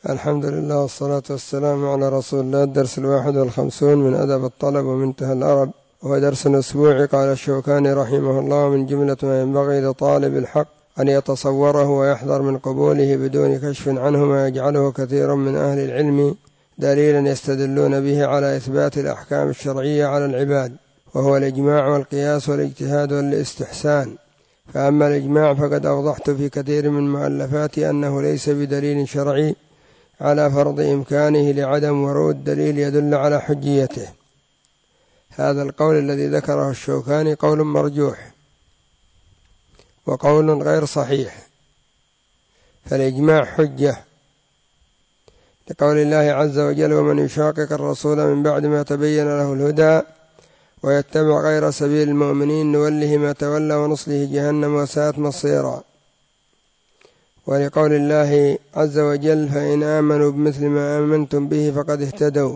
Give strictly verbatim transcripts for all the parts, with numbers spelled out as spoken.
الحمد لله والصلاة والسلام على رسول الله. الدرس الواحد والخمسون من أدب الطلب ومنتهى الأرب، وهو درس أسبوعي. قال الشوكاني رحمه الله: من جملة ما ينبغي لطالب الحق أن يتصوره ويحذر من قبوله بدون كشف عنه ما يجعله كثير من أهل العلم دليلا يستدلون به على إثبات الأحكام الشرعية على العباد، وهو الإجماع والقياس والاجتهاد والاستحسان. فأما الإجماع فقد أوضحت في كثير من مؤلفاتي أنه ليس بدليل شرعي على فرض إمكانه لعدم ورود دليل يدل على حجيته. هذا القول الذي ذكره الشوكاني قول مرجوح وقول غير صحيح، فالإجماع حجة لقول الله عز وجل: ومن يشاقق الرسول من بعد ما تبين له الهدى ويتبع غير سبيل المؤمنين نوله ما تولى ونصله جهنم وساءت مصيرا. ولقول الله عز وجل: فإن آمنوا بمثل ما آمنتم به فقد اهتدوا.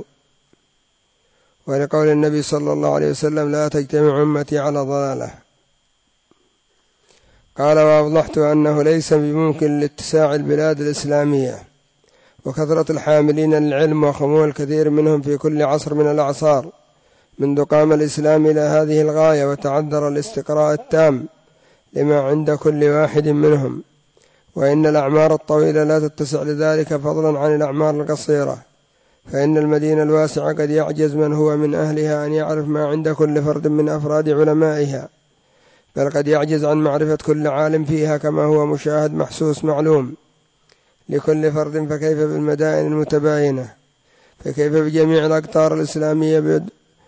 ولقول النبي صلى الله عليه وسلم: لا تجتمع أمتي على ضلالة. قال: وأوضحت أنه ليس بممكن لاتساع البلاد الإسلامية وكثرة الحاملين للعلم وخمول الكثير منهم في كل عصر من الأعصار منذ قام الإسلام إلى هذه الغاية، وتعذر الاستقراء التام لما عند كل واحد منهم، وإن الأعمار الطويلة لا تتسع لذلك فضلا عن الأعمار القصيرة. فإن المدينة الواسعة قد يعجز من هو من أهلها أن يعرف ما عند كل فرد من أفراد علمائها، بل قد يعجز عن معرفة كل عالم فيها كما هو مشاهد محسوس معلوم لكل فرد، فكيف بالمدائن المتباينة؟ فكيف بجميع الأقطار الإسلامية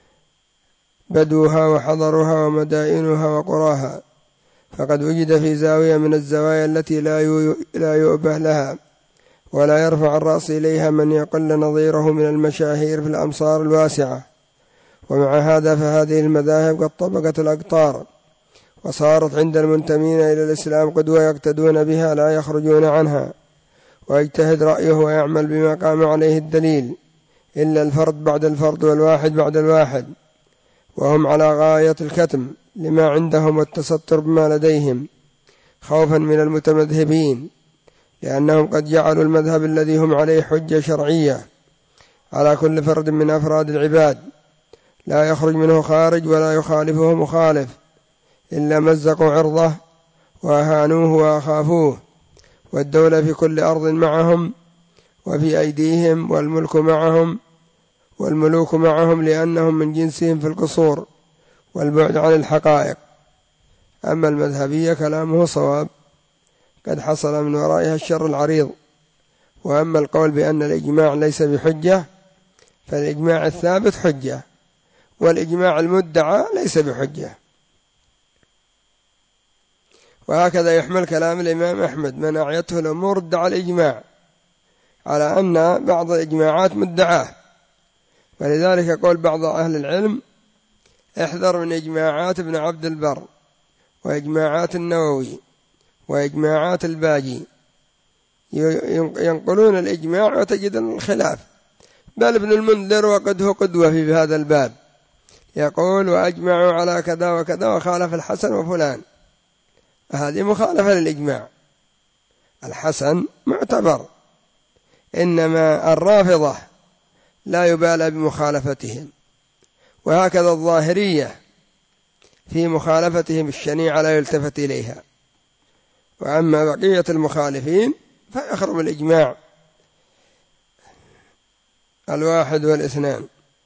بدوها وحضرها ومدائنها وقراها؟ فقد وجد في زاوية من الزوايا التي لا يؤبه لها ولا يرفع الرأس إليها من يقل نظيره من المشاهير في الأمصار الواسعة. ومع هذا فهذه المذاهب قد طبقت الأقطار وصارت عند المنتمين إلى الإسلام قدوة يقتدون بها لا يخرجون عنها، ويجتهد رأيه ويعمل بما قام عليه الدليل، إلا الفرد بعد الفرد والواحد بعد الواحد، وهم على غاية الكتم لما عندهم والتستر بما لديهم خوفا من المتمذهبين، لأنهم قد جعلوا المذهب الذي هم عليه حجة شرعية على كل فرد من أفراد العباد، لا يخرج منه خارج ولا يخالفه مخالف، إلا مزقوا عرضه وأهانوه وأخافوه. والدولة في كل أرض معهم وفي أيديهم، والملك معهم والملوك معهم، لأنهم من جنسهم في القصور والبعد عن الحقائق. أما المذهبية كلامه صواب، قد حصل من ورائها الشر العريض. وأما القول بأن الإجماع ليس بحجة، فالإجماع الثابت حجة، والإجماع المدعى ليس بحجة. وهكذا يحمل كلام الإمام أحمد من أعيته الأمور ادعى الإجماع، على أن بعض الإجماعات مدعاه. ولذلك يقول بعض أهل العلم: احذر من إجماعات ابن عبد البر وإجماعات النووي وإجماعات الباجي، ينقلون الإجماع وتجد الخلاف. بل ابن المنذر وقد هو قدوة في هذا الباب، يقول: وأجمعوا على كذا وكذا وخالف الحسن وفلان. هذه مخالفة للإجماع. الحسن معتبر، إنما الرافضة لا يبالى بمخالفتهم، وهكذا الظاهرية في مخالفتهم الشنيعة لا يلتفت إليها. وأما بقية المخالفين فيخرم الإجماع الواحد والاثنان.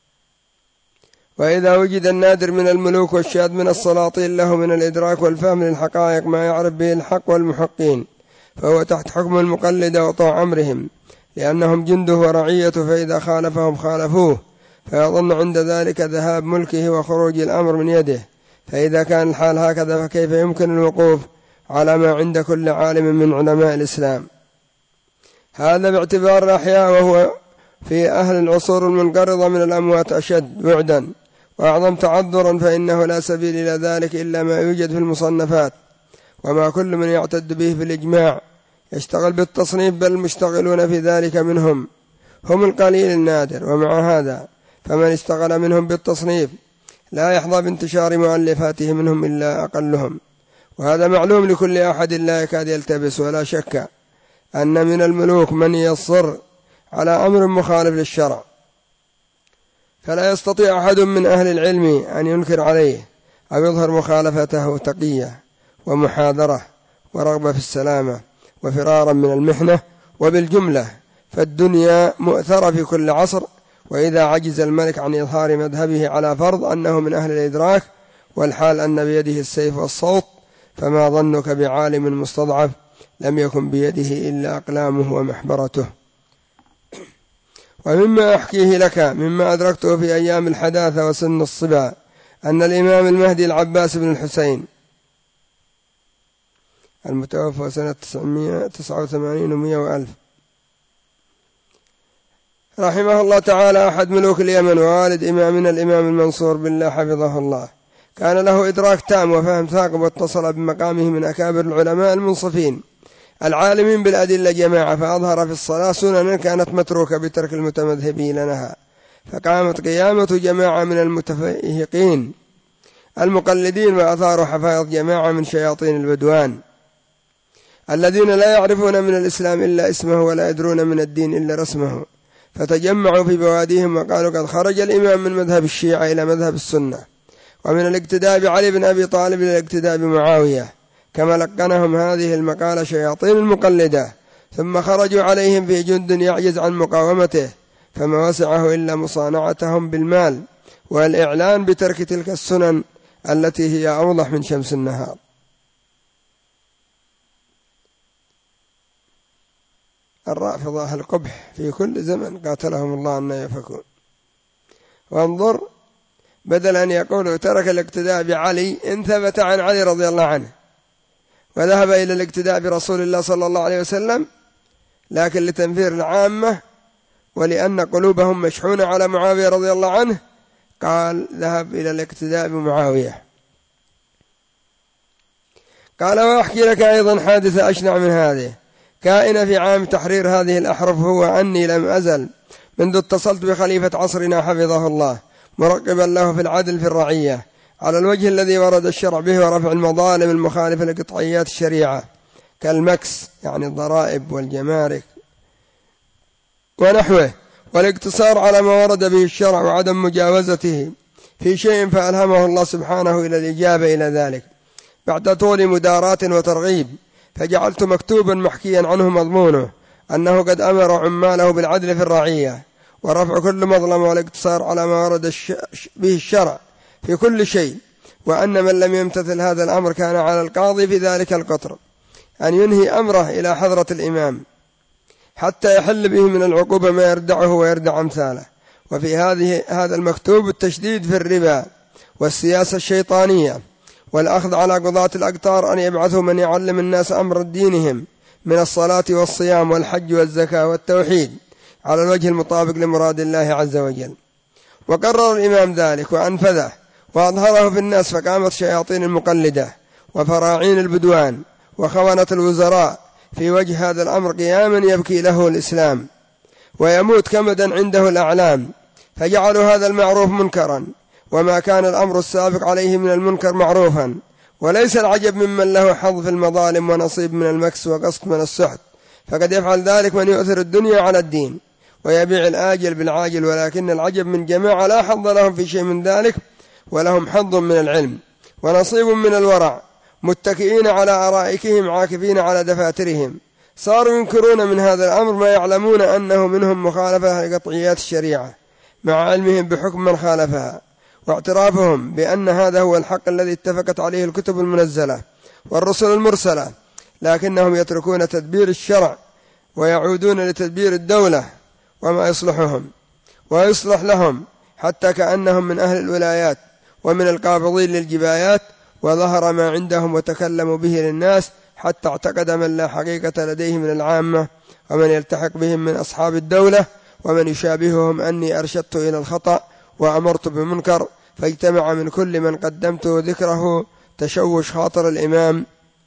وإذا وجد النادر من الملوك والشاذ من السلاطين له من الإدراك والفهم للحقائق ما يعرف به الحق والمحقين، فهو تحت حكم المقلد وطاع أمرهم، لأنهم جنده ورعيته، فإذا خالفهم خالفوه، فيظن عند ذلك ذهاب ملكه وخروج الأمر من يده. فإذا كان الحال هكذا فكيف يمكن الوقوف على ما عند كل عالم من علماء الإسلام؟ هذا باعتبار الأحياء، وهو في أهل العصور المنقرضة من الأموات أشد بعدا وأعظم تعذرا، فإنه لا سبيل إلى ذلك إلا ما يوجد في المصنفات، وما كل من يعتد به في الإجماع يشتغل بالتصنيف، بل المشتغلون في ذلك منهم هم القليل النادر. ومع هذا فمن اشتغل منهم بالتصنيف لا يحظى بانتشار مؤلفاته منهم إلا أقلهم، وهذا معلوم لكل أحد لا يكاد يلتبس. ولا شك أن من الملوك من يصر على أمر مخالف للشرع، فلا يستطيع أحد من أهل العلم أن ينكر عليه أو يظهر مخالفته تقية ومحاذرة ورغبة في السلامة وفرارا من المحنة. وبالجملة فالدنيا مؤثرة في كل عصر، وإذا عجز الملك عن إظهار مذهبه على فرض أنه من أهل الإدراك والحال أن بيده السيف والصوت، فما ظنك بعالم مستضعف لم يكن بيده إلا أقلامه ومحبرته. ومما أحكيه لك مما أدركته في أيام الحداثة وسن الصبا أن الإمام المهدي العباس بن الحسين المتوفى سنة تسعة وثمانين ومئة وألف رحمه الله تعالى أحد ملوك اليمن ووالد إمامنا الإمام المنصور بالله حفظه الله، كان له إدراك تام وفهم ثاقب واتصل بمقامه من أكابر العلماء المنصفين العالمين بالأدلة جماعة، فأظهر في الصلاة سننا كانت متروكة بترك المتمذهبين لها، فقامت قيامة جماعة من المتفيهقين المقلدين وأثاروا حفاظ جماعة من شياطين البدوان الذين لا يعرفون من الإسلام إلا اسمه ولا يدرون من الدين إلا رسمه، فتجمعوا في بواديهم وقالوا قد خرج الإمام من مذهب الشيعة إلى مذهب السنة، ومن الاقتداء بعلي بن أبي طالب إلى الاقتداء بمعاوية، كما لقنهم هذه المقالة شياطين المقلدة، ثم خرجوا عليهم في جند يعجز عن مقاومته، فما وسعه إلا مصانعتهم بالمال والإعلان بترك تلك السنن التي هي أوضح من شمس النهار. الرافضة القبح في كل زمن قاتلهم الله أن يفكون. وانظر، بدل أن يقولوا ترك الاقتداء بعلي إن ثبت عن علي رضي الله عنه وذهب إلى الاقتداء برسول الله صلى الله عليه وسلم، لكن لتنفير العامة ولأن قلوبهم مشحونة على معاوية رضي الله عنه قال ذهب إلى الاقتداء بمعاوية. قال وأحكي لك أيضا حادثة أشنع من هذه كائنة في عام تحرير هذه الأحرف، هو أني لم أزل منذ اتصلت بخليفة عصرنا حفظه الله مرقبا له في العدل في الرعية على الوجه الذي ورد الشرع به ورفع المظالم المخالفة لقطعيات الشريعة كالمكس يعني الضرائب والجمارك ونحوه، والاقتصار على ما ورد به الشرع وعدم مجاوزته في شيء، فألهمه الله سبحانه إلى الإجابة إلى ذلك بعد طول مدارات وترغيب، فجعلت مكتوبا محكيا عنه مضمونه أنه قد أمر عماله بالعدل في الرعية ورفع كل مظلمة والاقتصار على ما ورد به الشرع في كل شيء، وأن من لم يمتثل هذا الأمر كان على القاضي في ذلك القطر أن ينهي أمره إلى حضرة الإمام حتى يحل به من العقوبة ما يردعه ويردع أمثاله. وفي هذه هذا المكتوب التشديد في الربا والسياسة الشيطانية والأخذ على قضاة الأقطار أن يبعثوا من يعلم الناس أمر دينهم من الصلاة والصيام والحج والزكاة والتوحيد على الوجه المطابق لمراد الله عز وجل. وقرر الإمام ذلك وأنفذه وأظهره في الناس، فقامت شياطين المقلدة وفراعين البدوان وخونة الوزراء في وجه هذا الأمر قياما يبكي له الإسلام ويموت كمدا عنده الأعلام، فجعلوا هذا المعروف منكرا وما كان الأمر السابق عليه من المنكر معروفا. وليس العجب ممن له حظ في المظالم ونصيب من المكس وقسط من السحت، فقد يفعل ذلك من يؤثر الدنيا على الدين ويبيع الآجل بالعاجل، ولكن العجب من جماعة لا حظ لهم في شيء من ذلك ولهم حظ من العلم ونصيب من الورع، متكئين على أرائكهم عاكفين على دفاترهم، صاروا ينكرون من هذا الأمر ما يعلمون أنه منهم مخالفة لقطعيات الشريعة مع علمهم بحكم من خالفها واعترافهم بأن هذا هو الحق الذي اتفقت عليه الكتب المنزلة والرسل المرسلة، لكنهم يتركون تدبير الشرع ويعودون لتدبير الدولة وما يصلحهم ويصلح لهم، حتى كأنهم من أهل الولايات ومن القابضين للجبايات، وظهر ما عندهم وتكلموا به للناس حتى اعتقد من لا حقيقة لديه من العامة ومن يلتحق بهم من أصحاب الدولة ومن يشابههم أني أرشدت إلى الخطأ وأمرت بمنكر، فاجتمع من كل من قدمته ذكره تشوش خاطر الإمام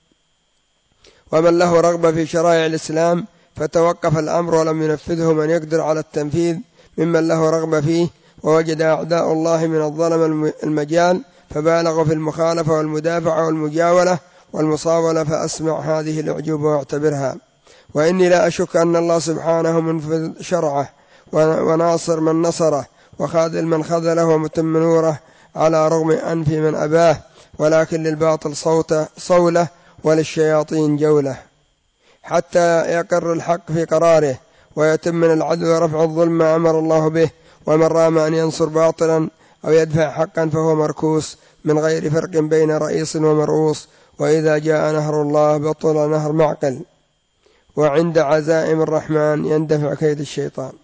ومن له رغبة في شرائع الإسلام، فتوقف الأمر ولم ينفذه من يقدر على التنفيذ ممن له رغبة فيه، ووجد أعداء الله من الظلم المجال فبالغوا في المخالفة والمدافعة والمجاولة والمصاولة، فأسمع هذه الأعجوبة واعتبرها. وإني لا أشك أن الله سبحانه منفذ شرعه وناصر من نصره وخاذل من خذله ومتم نوره على رغم أنف من أباه، ولكن للباطل صوته صولة وللشياطين جولة، حتى يقر الحق في قراره ويتم من العدل ورفع الظلم ما أمر الله به. ومن رام أن ينصر باطلا أو يدفع حقا فهو مركوس من غير فرق بين رئيس ومرؤوس. وإذا جاء نهر الله بطل نهر معقل، وعند عزائم الرحمن يندفع كيد الشيطان.